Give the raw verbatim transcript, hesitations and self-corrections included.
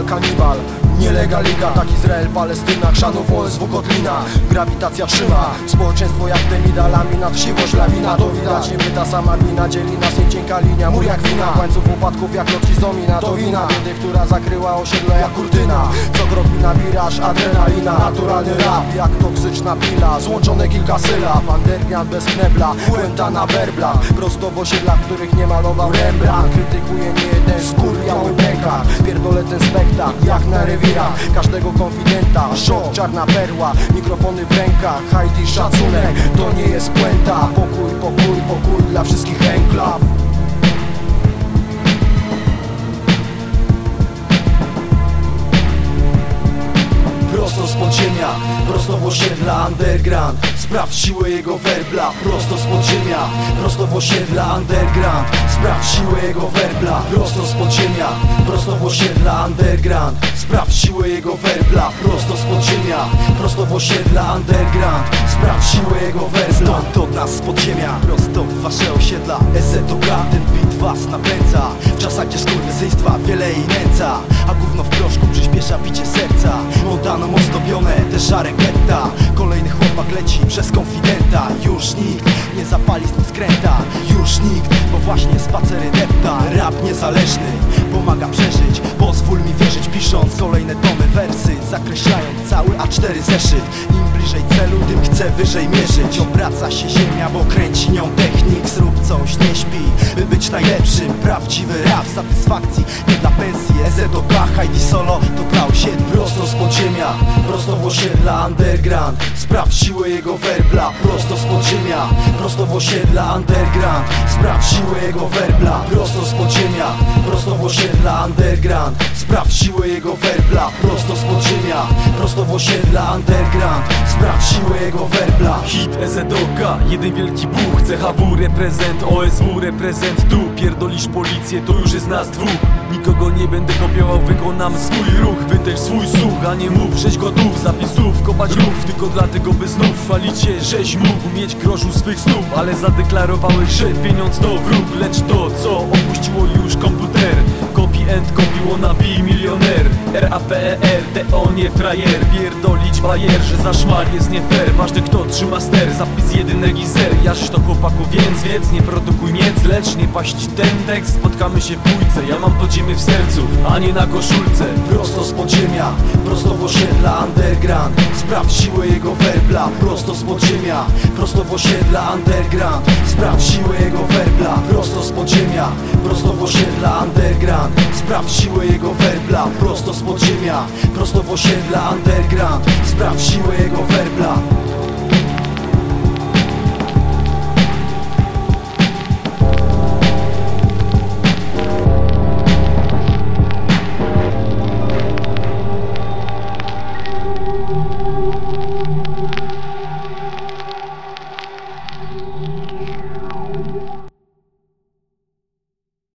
kanibal. Nielegal liga, tak Izrael, Palestyna, chrzanów O S W Kotlina. Grawitacja trzyma społeczeństwo jak tymi dalami, nad siłość lawina. To widać, niby ta sama glina, dzieli nas nie cienka linia, mur jak wina, łańcuch upadków jak lotki z domina. To wina biedy, która zakryła osiedle jak kurtyna. Co krok na wiraż, adrenalina, naturalny rap jak toksyczna pila, złączone kilka sylab. Underground bez knebla, puenta na werbla, prosto w osiedlach, w których nie malował Rembrandt. Krytykuje nie jeden skurwiały pęka, pierdolę ten spektakl jak na rewirach każdego konfidenta. Szok, czarna perła, mikrofony w rękach, hajt i szacunek, to nie jest puenta. Pokój, pokój, pokój dla wszystkich enklaw. Prosto z podziemia, prosto w osiedla underground, sprawdź siłę jego werbla. Prosto z podziemia, prosto w osiedla underground, sprawdź siłę jego werbla. Prosto z podziemia, prosto w osiedla underground, sprawdź siłę jego werbla. Prosto z podziemia, prosto w osiedla underground, sprawdź siłę jego werbla. Stąd od nas z podziemia, prosto w wasze osiedla. S Z to K, ten beat was napędza w czasach, gdzie skurwysyństwa wiele i nęca, a gówno w proszku przyspiesza bicie serca. Montaną ozdobione te szare getta, kolejny chłopak leci przez konfidenta. Już nikt nie zapali z nim skręta, już nikt, bo właśnie spacery depta. Rap niezależny pomaga przeżyć, pozwól mi wierzyć, pisząc kolejne tomy, wersy, zakreślając cały A cztery zeszyt. Im bliżej celu, tym chcę wyżej mierzyć. Obraca się ziemia, bo kręci nią technik. Zrób coś, nie śpi, by być najlepszym. Prawdziwy rap satysfakcji, nie dla pensji. S Z to K, Heidi Solo to dla osiedli. Prosto z podziemia, prosto w osiedla underground, sprawdź siłę jego werbla. Prosto z podziemia, prosto w osiedla underground, sprawdź siłę jego werbla. Prosto z podziemia, prosto w osiedla underground, sprawdź siłę jego werbla. Prosto z podziemia, prosto w osiedla underground, sprawdź siłę jego werbla. Hit S Z O K, jeden wielki buch, C H W reprezent, O S W reprezent. Tu pierdolisz policję, to już jest nas dwóch. Nikogo nie będę kopiował, wykonam swój ruch. Wy też swój słuch, a nie mów, żeś gotów zapisów, kopać rów, tylko dlatego by znów chwalicie, żeś mógł mieć groszu swych stóp. Ale zadeklarowałeś, że pieniądz to wróg, lecz to, co opuściło już komputer. Copy and copy, wannabe milioner. R A P E R, T O nie frajer. Pierdolić bajer, że za szmal jest nie fair. Ważny kto trzyma ster, zapis jedynek i zer. Jaż to chłopaku, więc, więc nie produkuj miec, lecz nie paść ten tekst. Spotkamy się w bójce, ja mam podziemie w sercu, a nie na koszulce. Prosto z podziemia, prosto w osiedla underground, sprawdź siłę jego werbla. Prosto z podziemia, prosto w osiedla underground, sprawdź siłę jego werbla. Prosto z podziemia, prosto w osiedla underground, sprawdź siłę jego werbla. Prosto z podziemia, prosto w osiedla underground, sprawdź siłę jego werbla.